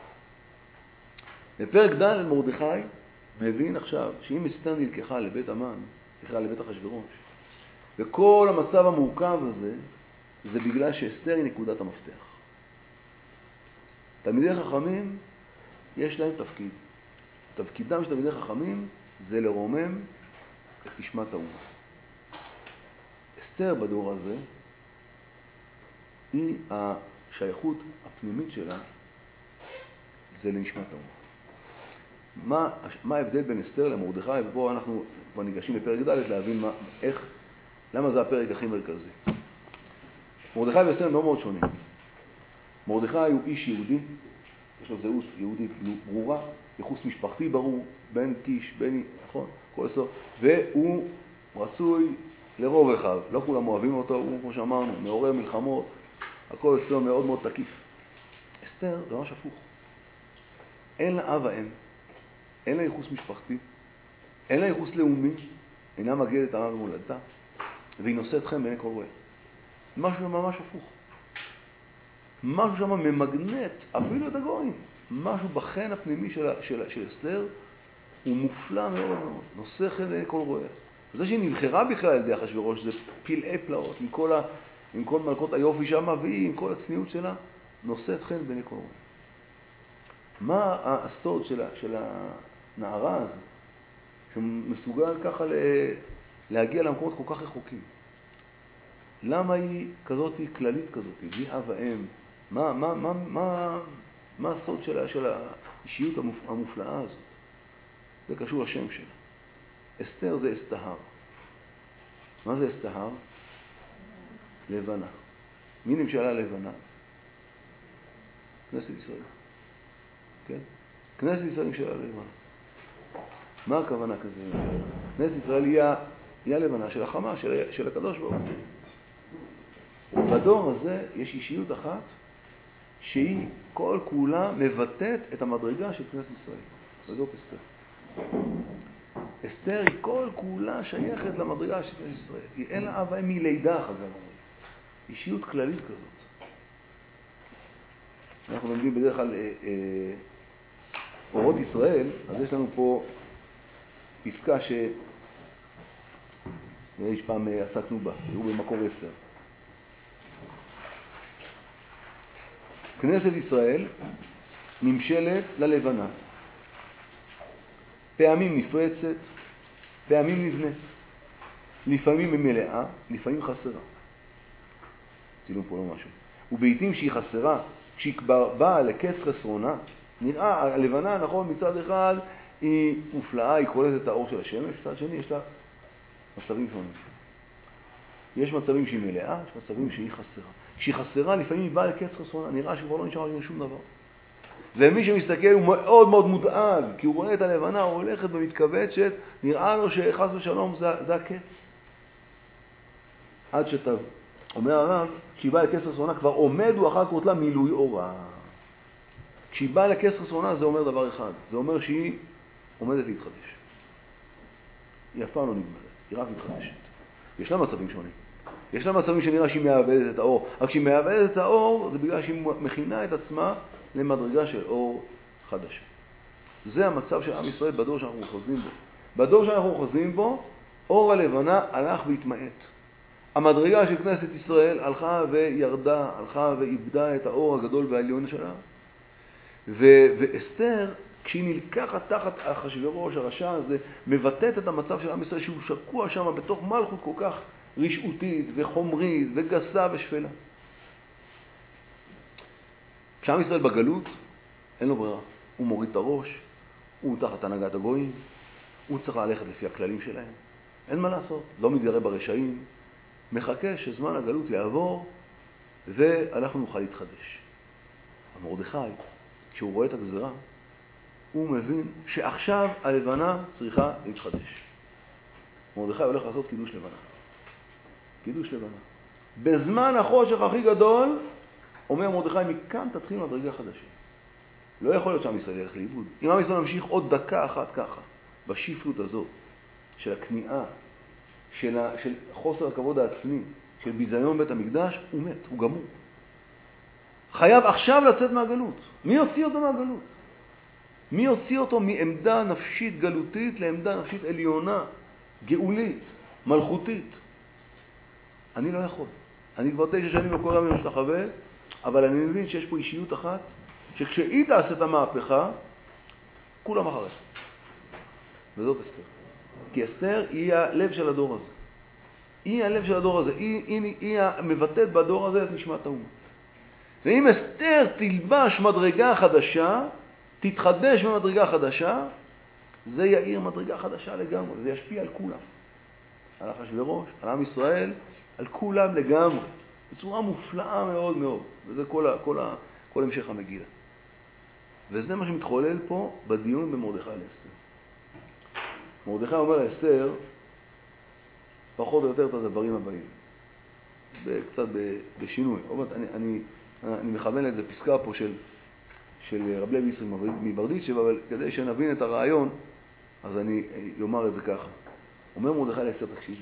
בפרק ד' מרדכי מבין עכשיו שאם אסתר נלקחה לבית המן, נלקחה לבית אחשוורוש, וכל המצב המורכב הזה, זה בגלל שאסתר היא נקודת המפתח. תלמידי חכמים, יש להם תפקיד. תפקידם של תלמידי חכמים זה לרומם את נשמת האומה. אסתר בדור הזה היא השייכות הפנימית שלה, זה לנשמת האומה. מה, מה ההבדל בין אסתר למרדכי? ופה אנחנו כבר ניגשים לפרק ד' להבין מה, איך, למה זה הפרק הכי מרכזי. מרדכי ואסתר מאוד מאוד שונים. מרדכי הוא איש יהודי, יש לו זהות יהודית ברורה, יחוס משפחתי ברור, בן קיש, בני, נכון? כל סוף, והוא רצוי לרוב אחד, לא כולם אוהבים אותו, הוא כמו שאמרנו, מעורר מלחמות, הכל אצלו מאוד מאוד תקיף. אסתר זה ממש הפוך. אין לה אב ואם, אין לה ייחוס משפחתי, אין לה ייחוס לאומי, אינה מגדת עמה ומולדתה, והיא נושאת חן בעיני כל רואה. משהו ממש הפוך. משהו שם ממגנט, אפילו את הגויים. משהו בחן הפנימי של, של, של אסתר הוא מופלא מאוד מאוד, נושא חן בעיני כל רואה. זה שהיא נבחרה בכלל על ידי אחשוורוש, זה פלאי פלאות, עם כל, ה, עם כל מלכות היופי שם, והיא, עם כל הצניעות שלה, נושאת חן בעיני כל רואה. מה הסוד של, של הנערה הזו, שמסוגל ככה להגיע למקומות כל כך רחוקים? למה היא כזאת, היא כללית כזאת, היא אב ואם? מה, מה, מה, מה, מה הסוד שלה, של האישיות המופלאה הזאת? זה קשור לשם שלה. אסתר זה אסתהר. מה זה אסתהר? לבנה. מי נמשלה לבנה? כנסת ישראל. כן? כנסת ישראל נמשלה לבנה. מה הכוונה כזה? כנסת ישראל היא, היא הלבנה של החמה, של, של הקדוש ברוך הוא. בדור הזה יש אישיות אחת שהיא כל כולה מבטאת את המדרגה של כנסת ישראל. בדור אסתר. אסתר היא כל כולה שייכת למדרגה של כנסת ישראל. היא אין לה אב ואם מלידה חזרה. אישיות כללית כזאת. אנחנו לומדים בדרך כלל אה, אה, אורות ישראל, אז יש לנו פה פסקה ש... יש פעם עסקנו בה, הוא במקור עשר. כנסת ישראל נמשלת ללבנה. פעמים נפרצת, פעמים נבנית. לפעמים היא מלאה, לפעמים חסרה. צילום פה לא משהו. ובעיתים שהיא חסרה, כשהיא כבר באה לקץ חסרונה, נראה, הלבנה, נכון, מצד אחד היא מופלאה, היא קולטת את האור של השמש, מצד שני יש לה מצבים שונים. יש מצבים שהיא מלאה, יש מצבים שהיא חסרה. כשהיא חסרה, לפעמים היא באה לקץ חסרונה, נראה שכבר לא נשאר שום דבר. ומי שמסתכל הוא מאוד מאוד מודאג, כי הוא רואה את הלבנה, הוא הולכת ומתכווצת, נראה לו שחס ושלום זה, זה הקץ. עד שתב. אומר הרב, כשהיא באה לקץ חסרונה, כבר עומד הוא אחר כותלה מילוי אורה. כשהיא באה לקץ חסרונה, זה אומר דבר אחד. זה אומר שהיא עומדת להתחדש. היא אף פעם לא נגמרת, היא רק מתחדשת. יש לה מצבים שונים. יש לה מצבים שנראה שהיא מאבדת את האור. רק כשהיא מאבדת את האור, זה בגלל שהיא מכינה את עצמה למדרגה של אור חדשה. זה המצב של עם ישראל בדור שאנחנו חוזרים בו. בדור שאנחנו חוזרים בו, אור הלבנה הלך והתמעט. המדרגה של כנסת ישראל הלכה וירדה, הלכה ואיבדה את האור הגדול והעליון שלה. ו- ואסתר כשהיא נלקחת תחת אחשוורוש הרשע הזה, מבטאת את המצב של עם ישראל שהוא שקוע שם בתוך מלכות כל כך רשעותית וחומרית וגסה ושפלה. כשעם ישראל בגלות, אין לו ברירה. הוא מוריד את הראש, הוא תחת הנהגת הגויים, הוא צריך ללכת לפי הכללים שלהם. אין מה לעשות, לא מתגרה ברשעים, מחכה שזמן הגלות יעבור ואנחנו נוכל להתחדש. מרדכי, כשהוא רואה את הגזרה, הוא מבין שעכשיו הלבנה צריכה להתחדש. מרדכי הולך לעשות קידוש לבנה. קידוש לבנה. בזמן החושך הכי גדול, אומר מרדכי, מכאן תתחיל מדרגה חדשה. לא יכול להיות שעם ישראל ילך לאיבוד. אם עם ישראל ממשיך עוד דקה אחת ככה, בשפלות הזאת, של הכניעה, של, ה, של חוסר הכבוד העצמי, של ביזיון בית המקדש, הוא מת, הוא גמור. חייב עכשיו לצאת מהגלות. מי יוציא אותו מהגלות? מי יוציא אותו מעמדה נפשית גלותית לעמדה נפשית עליונה, גאולית, מלכותית? אני לא יכול. אני כבר תשע שנים בכל רבי משתחווה, אבל אני מבין שיש פה אישיות אחת, שכשהיא תעשה את המהפכה, כולם אחריה. וזאת אסתר. כי אסתר היא הלב של הדור הזה. היא הלב של הדור הזה. היא, היא, היא מבטאת בדור הזה את נשמת האומה. ואם אסתר תלבש מדרגה חדשה, תתחדש במדרגה חדשה, זה יאיר מדרגה חדשה לגמרי. זה ישפיע על כולם. על אחשוורוש, על עם ישראל, על כולם לגמרי. בצורה מופלאה מאוד מאוד. וזה כל, ה, כל, ה, כל המשך המגילה. וזה מה שמתחולל פה בדיון במרדכי לאסתר. מרדכי אומר לאסתר, פחות או יותר את הדברים הבאים. קצת בשינוי. אני, אני, אני מכוון את זה פסקה פה של, של רב לוי יצחק מברדיצ'ב, אבל כדי שנבין את הרעיון, אז אני אומר את זה ככה. אומר מרדכי לאסתר, תקשיבי.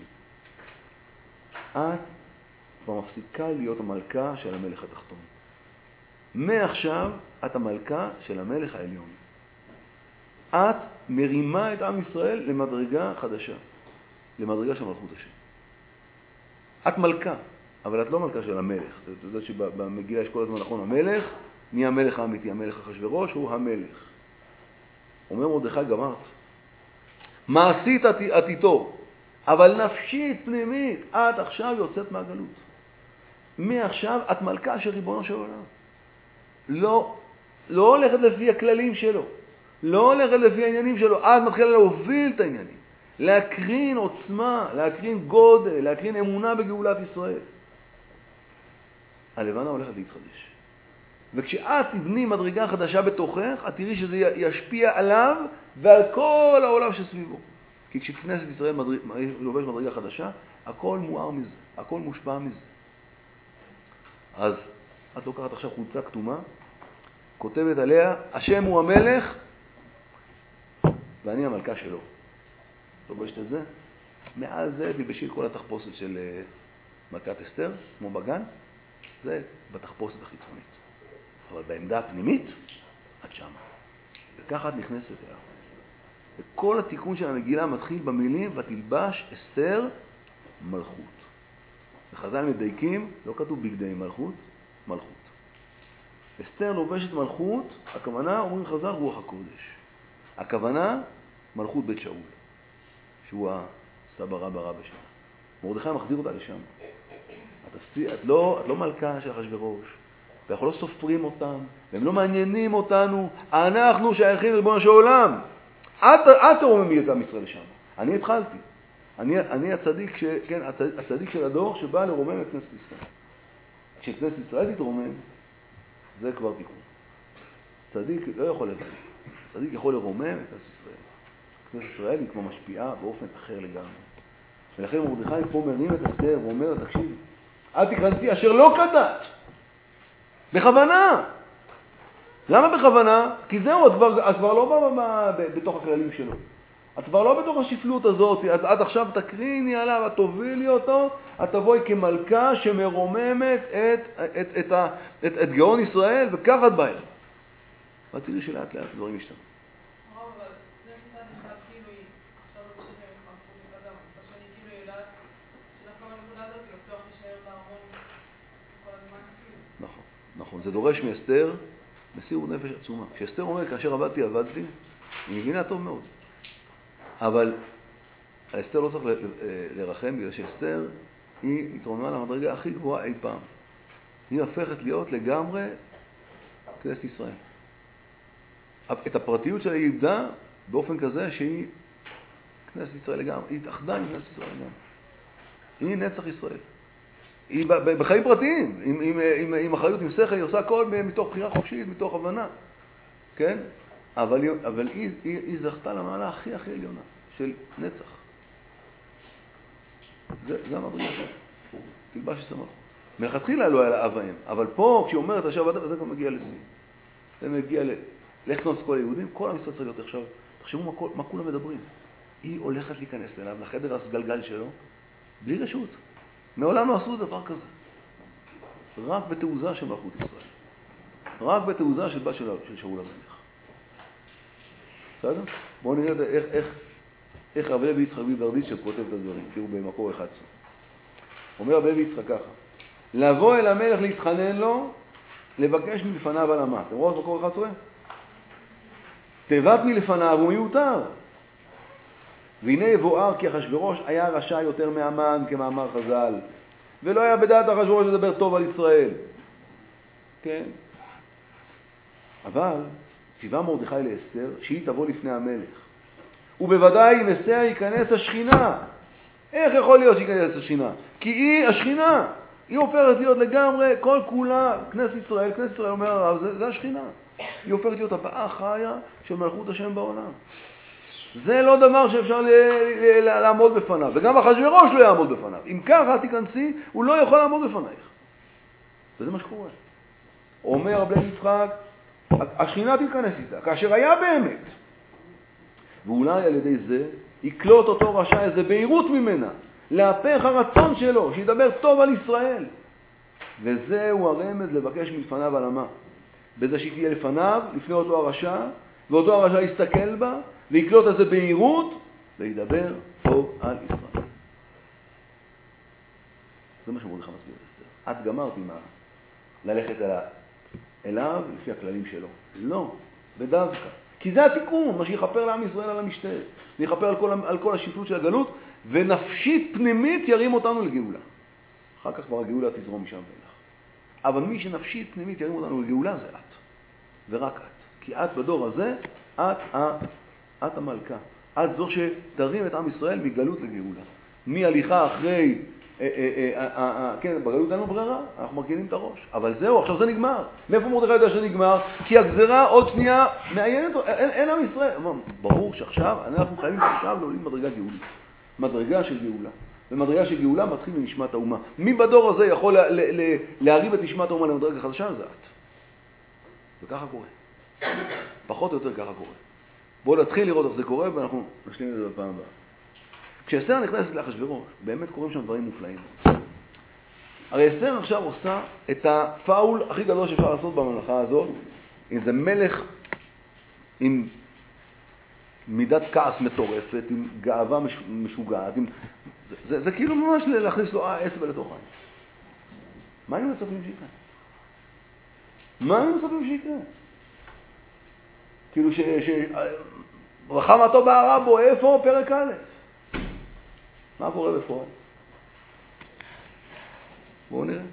את כבר מפסיקה להיות המלכה של המלך התחתון. מעכשיו את המלכה של המלך העליון. את מרימה את עם ישראל למדרגה חדשה, למדרגה של מלכות השם. את מלכה, אבל את לא מלכה של המלך. אתה יודע שבמגילה יש כל הזמן נכון המלך, מי המלך האמיתי? המלך אחשוורוש הוא המלך. אומר מרדכי, גמרת. מעשית את איתו, אבל נפשית, פנימית, את עכשיו יוצאת מהגלות. מעכשיו את מלכה של ריבונו של עולם. לא, לא הולכת לפי הכללים שלו. לא הולכת לפי העניינים שלו. את מתחילה להוביל את העניינים. להקרין עוצמה, להקרין גודל, להקרין אמונה בגאולת ישראל. הלבנה הולכת להתחדש. וכשאת תבני מדרגה חדשה בתוכך, את תראי שזה ישפיע עליו ועל כל העולם שסביבו. כי כשכנסת ישראל מדרג, לובש מדרגה חדשה, הכל מואר מזה, הכל מושפע מזה. אז את לוקחת עכשיו חולצה כתומה, כותבת עליה, השם הוא המלך ואני המלכה שלו. לובשת את זה? מעל זה תלבשי את כל התחפושת של מלכת אסתר, כמו בגן, זה בתחפושת החיצונית. אבל בעמדה הפנימית, את שמה. וככה את נכנסת אליו. וכל התיקון של המגילה מתחיל במילים, ותלבש אסתר מלכות. וחז"ל מדייקים, לא כתוב בגדי מלכות, מלכות. אסתר לובשת מלכות, הכוונה, אומרים חז"ל, רוח הקודש. הכוונה, מלכות בית שאול, שהוא הסבא רבא רבא שלה. מרדכי מחזיר אותה לשם. את, את, לא, את לא מלכה של אחשוורוש, ואנחנו לא סופרים אותם, והם לא מעניינים אותנו, אנחנו שייכים לריבונו של עולם. את, את תרוממי את עם ישראל לשם. אני התחלתי. אני, אני הצדיק, ש, כן, הצדיק, הצדיק של הדור שבא לרומם את כנסת ישראל. כשכנסת ישראל תתרומם, זה כבר תיקון. צדיק לא יכול לבד. צדיק יכול לרומם את כנסת ישראל. כנסת ישראל היא כמו משפיעה באופן אחר לגמרי. ולכן מרדכי פה מרים את אסתר ואומר, תקשיב, אל תיכנסי אשר לא כדת. בכוונה. למה בכוונה? כי זהו, את כבר, את כבר לא בא בתוך הכללים שלו. את כבר לא בתוך השפלות הזאת. את, את עכשיו תקריני עליו, את תובילי אותו, את תבואי כמלכה שמרוממת את, את, את, את, את, את גאון ישראל, וכך את באה אליו. ואת תראי שלאט לאט דברים ישתנו. אבל זה מצד אחד כאילו היא עכשיו לא בשביל מלכות את אדם. מצד שני כאילו היא יודעת שדווקא בנקודה הזאת היא בטוח להישאר בארמון כל הזמן כאילו. נכון, נכון. זה דורש מאסתר מסירות נפש עצומה. כשאסתר אומר, כאשר עבדתי, עבדתי, היא מבינה טוב מאוד. אבל אסתר לא צריך לרחם, בגלל שאסתר היא התרוממה למדרגה הכי גבוהה אי פעם. היא הופכת להיות לגמרי כנסת ישראל. את הפרטיות שלה היא איבדה באופן כזה שהיא כנסת ישראל לגמרי. היא התאחדה עם כנסת ישראל לגמרי. היא נצח ישראל. היא בחיים פרטיים, עם, עם, עם, עם אחריות, עם שכל, היא עושה הכל מתוך בחירה חופשית, מתוך הבנה. כן? אבל, אבל היא, היא, היא זכתה למעלה הכי הכי עליונה של נצח. זה, זה המדרגה שלה. תלבש עשר מלכות. מלכתחילה לא היה לה אב ואם, אבל פה כשהיא אומרת עכשיו עד זה כבר מגיע לשיא. זה מגיע ל... לכנוס כל היהודים, כל עם ישראל צריך להיות עכשיו. תחשבו מה, כל, מה כולם מדברים. היא הולכת להיכנס אליו, לחדר הסגלגל שלו, בלי רשות. מעולם לא עשו דבר כזה. רק בתעוזה של מלכות ישראל. רק בתעוזה של בת של, של שאול המלך. בסדר? בואו נראה איך, איך, איך רבי לוי יצחק מברדיצ'ב כותב את הדברים. תראו במקור אחד עשרה. אומר רבי לוי יצחק ככה. לבוא אל המלך להתחנן לו, לבקש מלפניו על המה. אתם רואים במקור אחד עשרה? תיבת מלפניו הוא מיותר. והנה יבואר כי אחשוורוש היה רשע יותר מהמן כמאמר חז"ל. ולא היה בדעת אחשוורוש לדבר טוב על ישראל. כן? אבל ציווה מרדכי לאסתר שהיא תבוא לפני המלך. ובוודאי אם אסתר ייכנס השכינה. איך יכול להיות שייכנס השכינה? כי היא השכינה. היא הופכת להיות לגמרי כל כולה כנסת ישראל. כנסת ישראל אומר הרב, זה, זה השכינה. היא הופכת להיות הבאה חיה של מלכות השם בעולם. זה לא דבר שאפשר ל- ל- ל- לעמוד בפניו. וגם אחשוורוש לא יעמוד בפניו. אם ככה תיכנסי, הוא לא יכול לעמוד בפנייך. וזה מה שקורה. אומר רבי יצחק, השכינה תיכנס איתה, כאשר היה באמת. ואולי על ידי זה יקלוט אותו רשע איזה בהירות ממנה, להפך הרצון שלו, שידבר טוב על ישראל. וזהו הרמז לבקש מלפניו על המה. בזה שהיא תהיה לפניו, לפני אותו הרשע, ואותו הרשע יסתכל בה, ויקלוט איזה בהירות, וידבר טוב על ישראל. זה מה שמרדכי מסביר אסתר. את גמרת עם ללכת אליו, אליו לפי הכללים שלו. לא, בדווקא. כי זה התיקון, מה שיחפר לעם ישראל על המשתה. זה יחפר על כל, על כל השפלות של הגלות, ונפשית פנימית ירים אותנו לגאולה. אחר כך כבר הגאולה תזרום משם ואילך. אבל מי שנפשית פנימית ירים אותנו לגאולה זה את. ורק את. כי את בדור הזה, את, את המלכה. את זו שתרים את עם ישראל מגלות לגאולה. מהליכה אחרי, אה, אה, אה, אה, אה, כן, בגלות אין לנו ברירה, אנחנו מרכינים את הראש. אבל זהו, עכשיו זה נגמר. מאיפה מרדכי יודע שנגמר? כי הגזרה עוד שנייה מעיינת, אין, אין עם ישראל. ברור שעכשיו אנחנו חייבים עכשיו לעולים מדרגה גאולית. מדרגה של גאולה. ומדרגה של גאולה מתחיל מנשמת האומה. מי בדור הזה יכול לה, לה, לה, להריב את נשמת האומה למדרגה חדשה? זה את. וככה קורה. פחות או יותר ככה קורה. בואו נתחיל לראות איך זה קורה, ואנחנו נשלים את זה בפעם הבאה. כשאסתר נכנסת לאחשוורוש, באמת קורים שם דברים מופלאים. הרי אסתר עכשיו עושה את הפאול הכי גדול שאפשר לעשות בממלכה הזאת, אם זה מלך עם מידת כעס מטורפת, עם גאווה משוגעת, עם... זה, זה, זה כאילו ממש להכניס לו עשב לתוך העין. מה היינו מצפים שיקרה? מה היינו מצפים שיקרה? כאילו ש... ש... רחמתו בערה בו, איפה פרק א'? מה קורה בפועל? בואו נראה.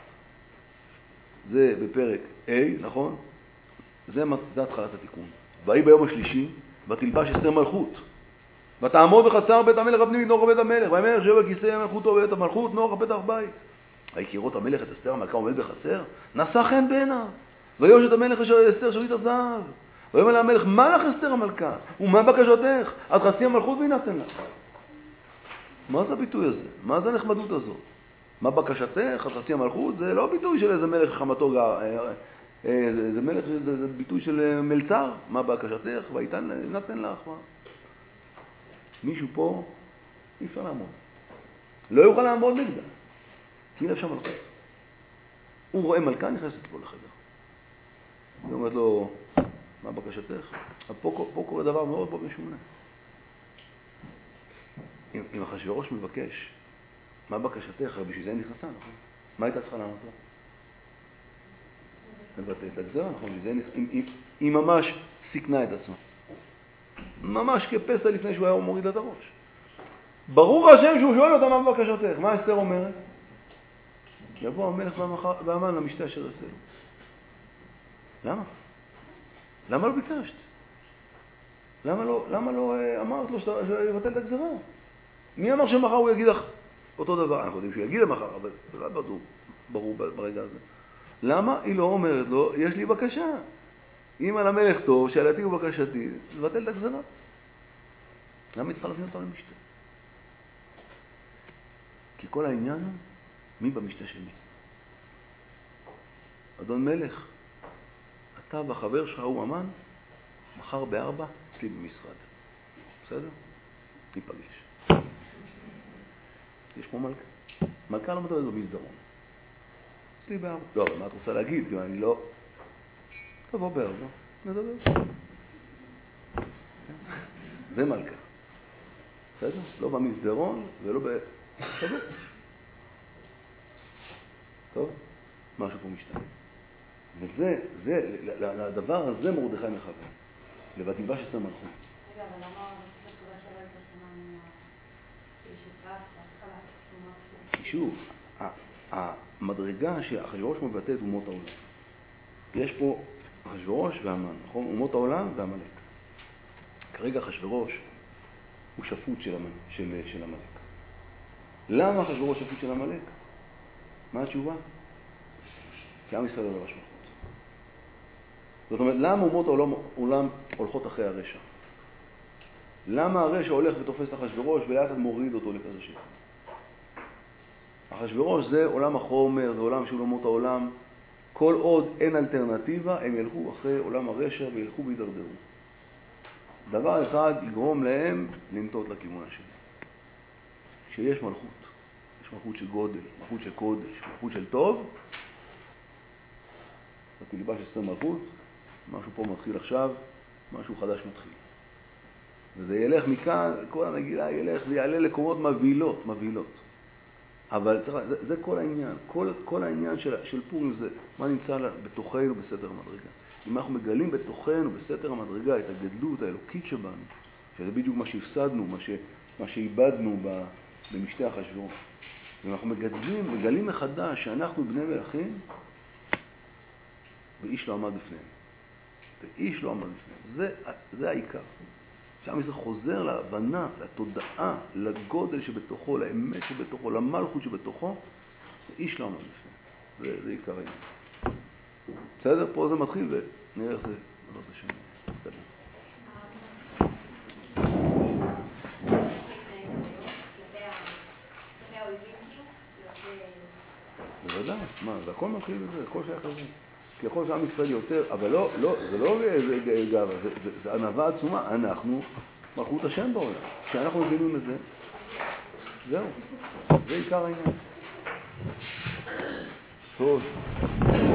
זה בפרק A, נכון? זה, זה התחלת התיקון. והיא ביום השלישי, ותלבש אסתר מלכות. ותעמוד בחצר בית המלך הפנימי נוח בית המלך. והמלך שואב על כיסא מלכותו בית המלכות נוח פתח בית. ויראו המלך את אסתר המלכה עומד בחצר, נשא חן בעיניו. ויוש את המלך אשר אסתר שביט הזהב. ויאמר לה המלך, מה לך אסתר המלכה? ומה בקשתך? עד חצי המלכות ויינתן לך. מה זה הביטוי הזה? מה זה הנחמדות הזאת? מה בקשתך? עד חצי המלכות? זה לא ביטוי של איזה מלך חמתו גר. זה, זה מלך, זה, זה ביטוי של מלצר. מה בקשתך? ויינתן לך. מה? מישהו פה אי אפשר לעמוד. לא יוכל לעמוד נגדה. כי היא לבשה מלכות. הוא רואה מלכה, נכנסת פה לחדר. היא אומרת לו, מה בקשתך? פה, פה קורה דבר מאוד מאוד משונה. אם, אם אחשוורוש מבקש, מה בקשתך? בשביל זה נכנסה, נכון? מה הייתה צריכה לענות לו? מבטא את הגזרה, נכון? זה, היא, היא, היא ממש סיכנה את עצמה. ממש כפסע לפני שהוא היה מוריד את הראש. ברור השם שהוא שואל אותה מה בבקשתך. מה אסתר אומרת? יבוא המלך והמן למשתה אשר יעשה לו. למה? למה לא ביקשת? למה לא, למה לא אמרת לו שיבטל את הגזרה? מי אמר שמחר הוא יגיד לך אותו דבר? אנחנו יודעים שהוא יגיד למחר, אבל זה לא ברור, ברור ברגע הזה. למה היא לא אומרת לו, יש לי בקשה? אם על המלך טוב, שאלתי ובקשתי, לבטל את הגזרה. למה היא צריכה להביא אותה למשתה? כי כל העניין הוא, מי במשתה שלי? אדון מלך, אתה והחבר שלך הוא אמן, מחר בארבע, אצלי במשרד. בסדר? ניפגש. יש פה מלכה. מלכה לא מדברת במסדרון. אצלי בארבע. לא, מה את רוצה להגיד? כי אני לא... תבוא בארבע, נדבר. זה מלכה. בסדר? לא במסדרון ולא ב... תבוא. טוב? משהו פה משתנה. וזה, זה, לדבר הזה מרדכי מכוון. לבתיבה שצר מלכות. רגע, אבל למה התשובה שלו הייתה שונה ממנה? שכעס, בהתחלה. כי שוב, המדרגה שאחשוורוש מבטא את אומות העולם. יש פה אחשוורוש והמן, נכון? אומות העולם והמלך. כרגע אחשוורוש הוא שפוט של, המלך, של, של המלך. למה אחשוורוש שפוט של המלך? מה התשובה? כי עם ישראל לא לבש מלכות. זאת אומרת, למה אומות העולם, העולם הולכות אחרי הרשע? למה הרשע הולך ותופס את אחשוורוש ולאט מוריד אותו לכזה שפע? אחשוורוש זה עולם החומר, זה עולם של אומות העולם. כל עוד אין אלטרנטיבה, הם ילכו אחרי עולם הרשע וילכו וידרדרו. דבר אחד יגרום להם לנטות לכיוון השני. כשיש מלכות, יש מלכות של גודל, מלכות של קודש, מלכות של טוב, בתלבש עשרה מלכות, משהו פה מתחיל עכשיו, משהו חדש מתחיל. וזה ילך מכאן, כל המגילה ילך, זה יעלה לקומות מבהילות, מבהילות. אבל צריך, זה, זה כל העניין, כל, כל העניין של, של פורים זה מה נמצא בתוכנו בסתר המדרגה. אם אנחנו מגלים בתוכנו בסתר המדרגה את הגדלות האלוקית שבנו, שזה בדיוק מה שהפסדנו, מה, ש, מה שאיבדנו במשתה אחשוורוש. ואנחנו מגדלים, מגלים מחדש שאנחנו בני מלכים, ואיש לא עמד בפניהם. ואיש לא עמד בפניהם. זה, זה העיקר. שם זה חוזר להבנה, לתודעה, לגודל שבתוכו, לאמת שבתוכו, למלכות שבתוכו, ואיש לא עמד בפניהם. זה, זה עיקר העניין. בסדר? פה זה מתחיל ונראה איך זה בעזרת השם. תתקדם. בוודאי, מה, זה הכל מתחיל בזה, הכל שייך לזה. כי יכול שעם ישראל יותר, אבל לא, לא, זה לא גאווה, זה, זה, זה ענווה עצומה. אנחנו מלכות השם בעולם. כשאנחנו מבינים את זה, זהו. זה עיקר העניין. טוב.